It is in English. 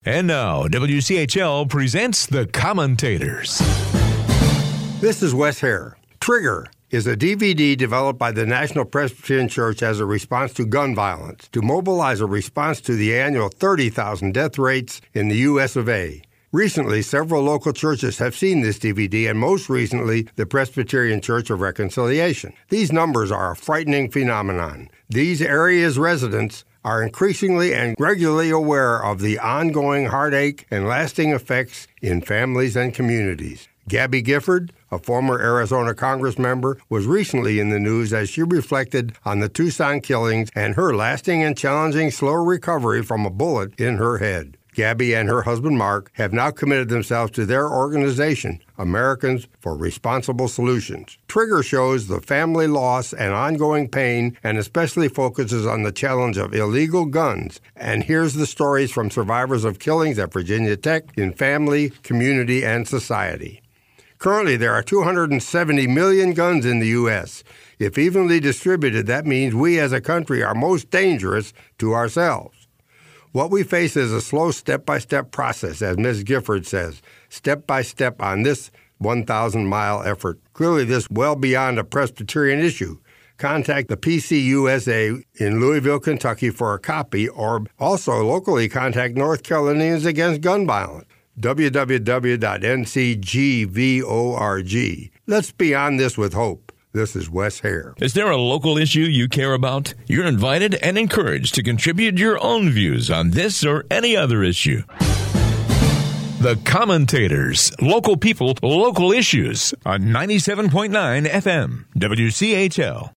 And now, WCHL presents The Commentators. This is Wes Hare. Trigger is a DVD developed by the National Presbyterian Church as a response to gun violence, to mobilize a response to the annual 30,000 death rates in the U.S. of A. Recently, several local churches have seen this DVD, and most recently, the Presbyterian Church of Reconciliation. These numbers are a frightening phenomenon. These areas' residents are increasingly and regularly aware of the ongoing heartache and lasting effects in families and communities. Gabby Gifford, a former Arizona Congress member, was recently in the news as she reflected on the Tucson killings and her lasting and challenging slow recovery from a bullet in her head. Gabby and her husband Mark have now committed themselves to their organization, Americans for Responsible Solutions. Trigger shows the family loss and ongoing pain and especially focuses on the challenge of illegal guns and hears the stories from survivors of killings at Virginia Tech in family, community, and society. Currently, there are 270 million guns in the U.S. If evenly distributed, that means we as a country are most dangerous to ourselves. What we face is a slow step-by-step process, as Ms. Gifford says, step-by-step on this 1,000-mile effort. Clearly, this is well beyond a Presbyterian issue. Contact the PCUSA in Louisville, Kentucky for a copy, or also locally contact North Carolinians Against Gun Violence, www.ncgv.org. Let's be on this with hope. This is Wes Hare. Is there a local issue you care about? You're invited and encouraged to contribute your own views on this or any other issue. The Commentators, local people, local issues on 97.9 FM, WCHL.